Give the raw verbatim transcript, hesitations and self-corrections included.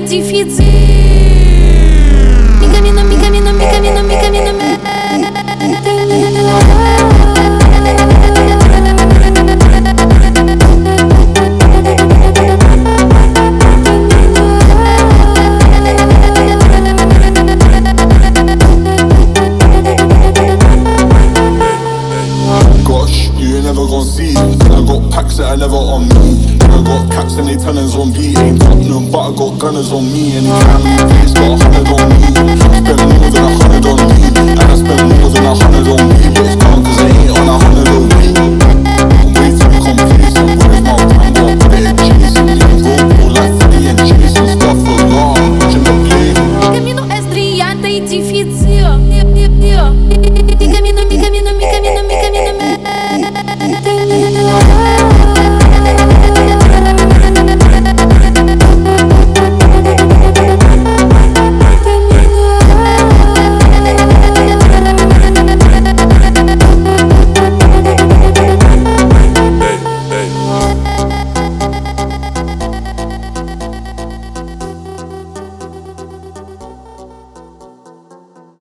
difficile. Mi cammino, mi cammino, mi cammino, mi cammino, mi I never on me. I got caps and they tellin' zombie. Ain't Tottenham, but I got gunners on me. And he can't leave place, got a hundred on me. Spend more than a hundred on me. And I spend more than a hundred on me. But it's calm cause I ain't on a hundred on me. I'm way too complacent with his mouth, I'm gon' put it in